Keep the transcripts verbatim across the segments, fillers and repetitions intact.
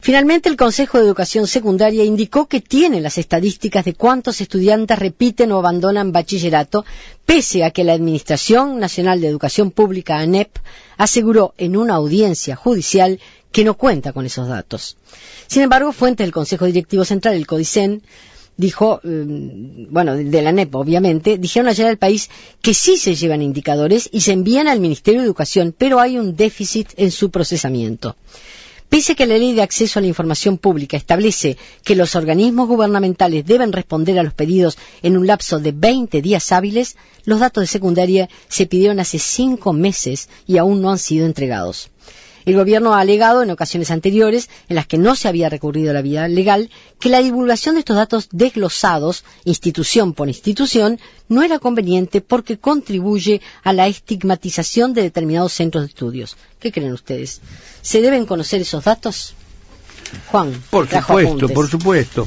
Finalmente, el Consejo de Educación Secundaria indicó que tiene las estadísticas de cuántos estudiantes repiten o abandonan bachillerato, pese a que la Administración Nacional de Educación Pública, ANEP, aseguró en una audiencia judicial que no cuenta con esos datos. Sin embargo, fuentes del Consejo Directivo Central, el CODICEN, dijo, eh, bueno, de la ANEP obviamente, dijeron ayer al país que sí se llevan indicadores y se envían al Ministerio de Educación, pero hay un déficit en su procesamiento. Pese a que la Ley de Acceso a la Información Pública establece que los organismos gubernamentales deben responder a los pedidos en un lapso de veinte días hábiles, los datos de secundaria se pidieron hace cinco meses y aún no han sido entregados. El Gobierno ha alegado en ocasiones anteriores, en las que no se había recurrido a la vía legal, que la divulgación de estos datos desglosados, institución por institución, no era conveniente porque contribuye a la estigmatización de determinados centros de estudios. ¿Qué creen ustedes? ¿Se deben conocer esos datos? Juan, por supuesto, por supuesto.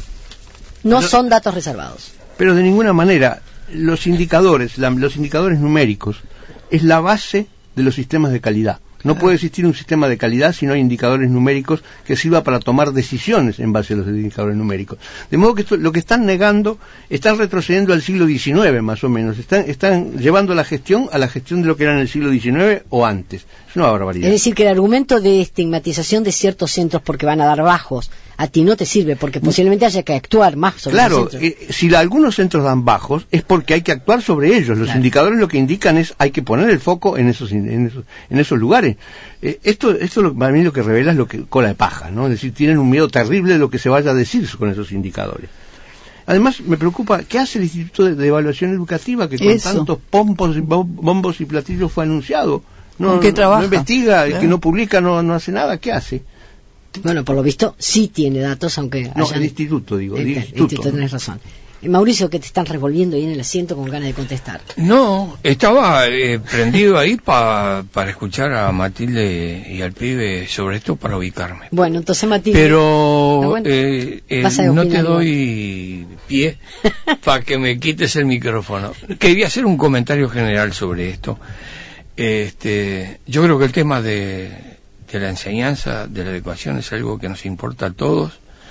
No pero, son datos reservados. Pero de ninguna manera, los indicadores, la, los indicadores numéricos, es la base de los sistemas de calidad. No puede existir un sistema de calidad si no hay indicadores numéricos que sirva para tomar decisiones en base a los indicadores numéricos. De modo que esto, lo que están negando, están retrocediendo al siglo diecinueve más o menos, están, están llevando la gestión a la gestión de lo que era en el siglo diecinueve o antes. Es una barbaridad. Es decir, que el argumento de estigmatización de ciertos centros porque van a dar bajos, a ti no te sirve, porque posiblemente haya que actuar más sobre claro, los centros. Eh, si la, algunos centros dan bajos, es porque hay que actuar sobre ellos. Los claro. indicadores lo que indican es hay que poner el foco en esos, en esos, en esos lugares. Eh, esto, esto lo, para mí lo que revela es lo que cola de paja, ¿no? Es decir, tienen un miedo terrible de lo que se vaya a decir con esos indicadores. Además, me preocupa, ¿qué hace el Instituto de, de Evaluación Educativa que con Eso. tantos pompos, bombos y platillos fue anunciado? No, ¿Qué trabaja? no investiga, claro. que no publica, no, no hace nada, ¿qué hace? Bueno, por lo visto sí tiene datos, aunque no, hayan... el instituto, digo, el, el instituto. instituto, tenés razón. Mauricio, que te están revolviendo ahí en el asiento con ganas de contestar. No, estaba eh, prendido ahí pa, para escuchar a Matilde y al pibe sobre esto para ubicarme. Bueno, entonces Matilde... Pero eh, eh, no te doy pie para que me quites el micrófono. Quería hacer un comentario general sobre esto. Este, yo creo que el tema de, de la enseñanza, de la educación, es algo que nos importa a todos,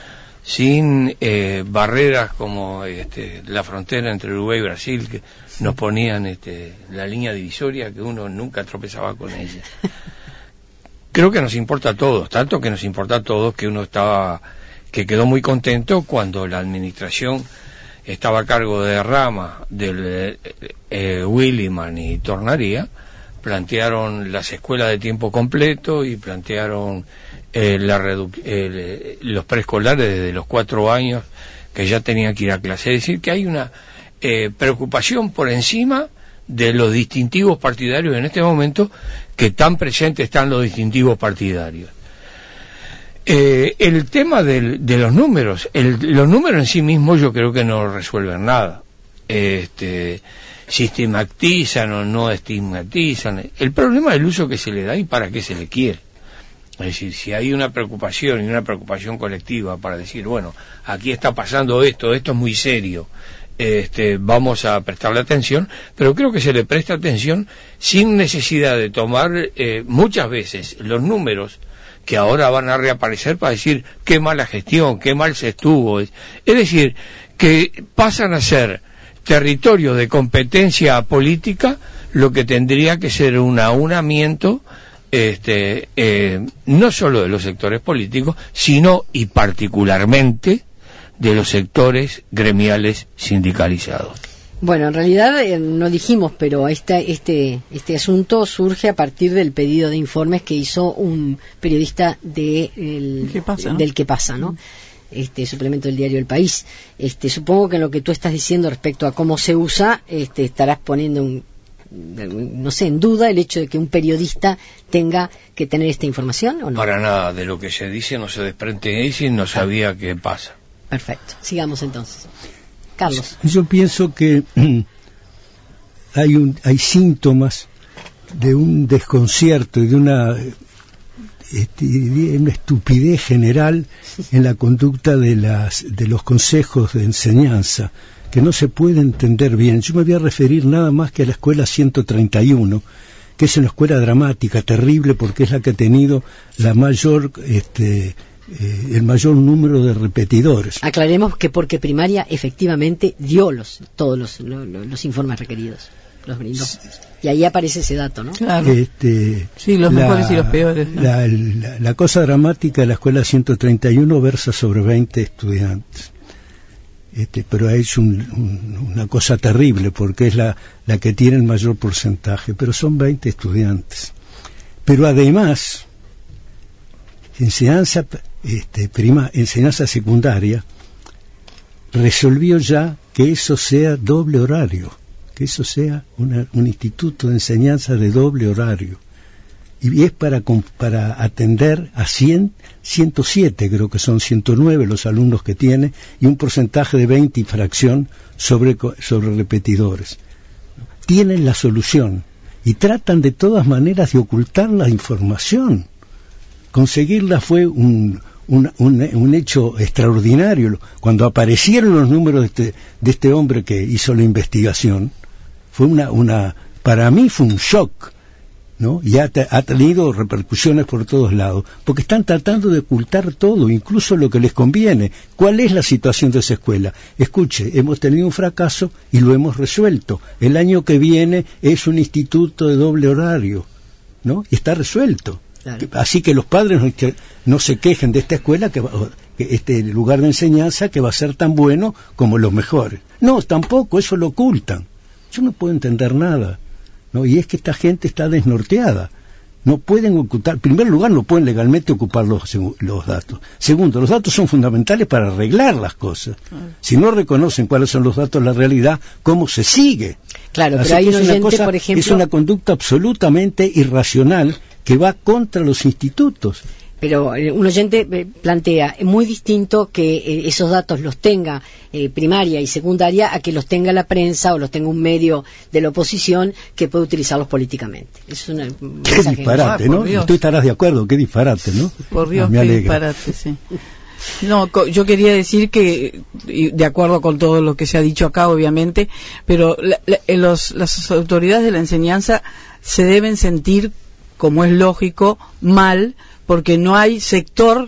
sin eh, barreras como este, la frontera entre Uruguay y Brasil, que nos ponían este, la línea divisoria que uno nunca tropezaba con ella. Creo que nos importa a todos, tanto que nos importa a todos que uno estaba, que quedó muy contento cuando la administración estaba a cargo de Rama, del eh, Williman y Tornaría, plantearon las escuelas de tiempo completo y plantearon eh, la redu eh, los preescolares desde los cuatro años que ya tenían que ir a clase. Es decir, que hay una eh, preocupación por encima de los distintivos partidarios en este momento, que tan presentes están los distintivos partidarios. Eh, el tema del, de los números, el, los números en sí mismos yo creo que no resuelven nada. Este... sistematizan o no estigmatizan. El problema es el uso que se le da y para qué se le quiere. Es decir, si hay una preocupación y una preocupación colectiva para decir, bueno, aquí está pasando esto, esto es muy serio, este, vamos a prestarle atención, pero creo que se le presta atención sin necesidad de tomar eh, muchas veces los números que ahora van a reaparecer para decir qué mala gestión, qué mal se estuvo. Es decir, que pasan a ser territorio de competencia política lo que tendría que ser un aunamiento este, eh, no solo de los sectores políticos, sino y particularmente de los sectores gremiales sindicalizados. Bueno, en realidad eh, no dijimos, pero este, este, este asunto surge a partir del pedido de informes que hizo un periodista de el, ¿Qué pasa, no? del ¿Qué pasa, no? Este suplemento del diario El País. Este, supongo que en lo que tú estás diciendo respecto a cómo se usa, este, estarás poniendo un, no sé, en duda el hecho de que un periodista tenga que tener esta información, ¿o no? Para nada, de lo que se dice no se desprende y no sabía ah. qué pasa. Perfecto, sigamos entonces. Carlos. Yo pienso que hay un, hay síntomas de un desconcierto y de una Este, una estupidez general en la conducta de las de los consejos de enseñanza, que no se puede entender bien. Yo me voy a referir nada más que a la escuela ciento treinta y uno, que es una escuela dramática, terrible, porque es la que ha tenido la mayor este, eh, el mayor número de repetidores. Aclaremos que porque primaria efectivamente dio los todos los, los, los informes requeridos, los brindó. Y ahí aparece ese dato, ¿no? Claro. Este, sí, los la, mejores y los peores, ¿no? La, la, la cosa dramática de la escuela ciento treinta y uno versa sobre veinte estudiantes. Este, pero es un, un, una cosa terrible porque es la, la que tiene el mayor porcentaje, pero son veinte estudiantes. Pero además, enseñanza, este, prima, enseñanza secundaria resolvió ya que eso sea doble horario, que eso sea una, un instituto de enseñanza de doble horario. Y es para, para atender a cien, ciento siete, creo que son ciento nueve los alumnos que tiene, y un porcentaje de veinte y fracción sobre, sobre repetidores. Tienen la solución y tratan de todas maneras de ocultar la información. Conseguirla fue un, un, un, un hecho extraordinario. Cuando aparecieron los números de este, de este hombre que hizo la investigación, fue una, una, para mí fue un shock, ¿no? Y ha, ha tenido repercusiones por todos lados, porque están tratando de ocultar todo, incluso lo que les conviene. ¿Cuál es la situación de esa escuela? Escuche, hemos tenido un fracaso y lo hemos resuelto. El año que viene es un instituto de doble horario, ¿no? Y está resuelto. Claro. Así que los padres no, que no se quejen de esta escuela, que, va, que este lugar de enseñanza que va a ser tan bueno como los mejores. No, tampoco, eso lo ocultan. Yo no puedo entender nada. ¿No? Y es que esta gente está desnorteada. No pueden ocultar, en primer lugar, no pueden legalmente ocupar los, los datos. Segundo, los datos son fundamentales para arreglar las cosas. Si no reconocen cuáles son los datos de la realidad, ¿cómo se sigue? Claro, Así pero hay un oyente, cosa, por ejemplo... Es una conducta absolutamente irracional que va contra los institutos. Pero un oyente plantea, es muy distinto que eh, esos datos los tenga eh, primaria y secundaria a que los tenga la prensa o los tenga un medio de la oposición que puede utilizarlos políticamente. Es una, un qué disparate, ah, ¿no? Tú estarás de acuerdo, qué disparate, ¿no? Por Dios, no, qué disparate, sí. No, yo quería decir que, de acuerdo con todo lo que se ha dicho acá, obviamente, pero la, la, los, las autoridades de la enseñanza se deben sentir, como es lógico, mal, porque no hay sector,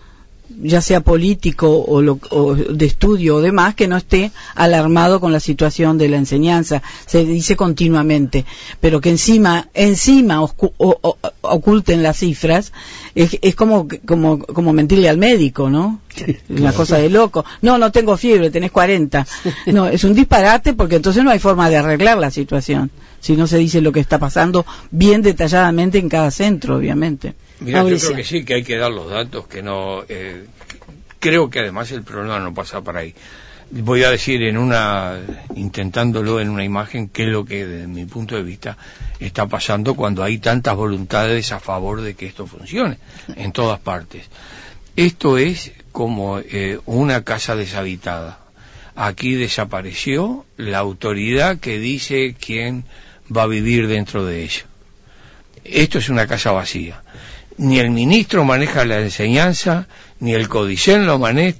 ya sea político o, lo, o de estudio o demás, que no esté alarmado con la situación de la enseñanza. Se dice continuamente, pero que encima encima oscu, o, o, oculten las cifras, es, es como, como, como mentirle al médico, ¿no? Una cosa de loco. No, no tengo fiebre, tenés cuarenta. No, es un disparate, porque entonces no hay forma de arreglar la situación, si no se dice lo que está pasando bien detalladamente en cada centro, obviamente. Mira, yo creo que sí, que hay que dar los datos, que no... Eh, creo que además el problema no pasa por ahí. Voy a decir en una... intentándolo en una imagen, qué es lo que desde mi punto de vista está pasando cuando hay tantas voluntades a favor de que esto funcione en todas partes. Esto es como eh, una casa deshabitada. Aquí desapareció la autoridad que dice quién va a vivir dentro de ella. Esto es una casa vacía. Ni el ministro maneja la enseñanza, ni el Codicen lo maneja,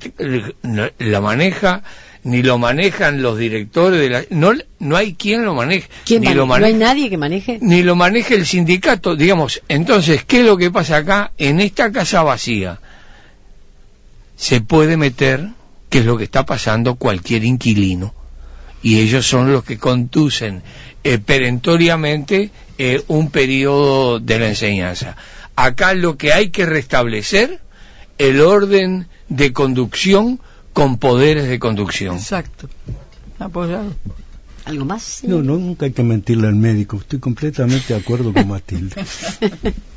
la maneja, ni lo manejan los directores de la... No, no hay quien lo maneje. ¿Quién ni maneja? Lo maneja, ¿No hay nadie que maneje? Ni lo maneja el sindicato, digamos. Entonces, ¿qué es lo que pasa acá? En esta casa vacía se puede meter, que es lo que está pasando, cualquier inquilino. Y ellos son los que conducen eh, perentoriamente eh, un periodo de la enseñanza. Acá lo que hay que restablecer, el orden de conducción con poderes de conducción. Exacto. Apoyado. ¿Algo más? No, no, nunca hay que mentirle al médico. Estoy completamente de acuerdo con Matilde.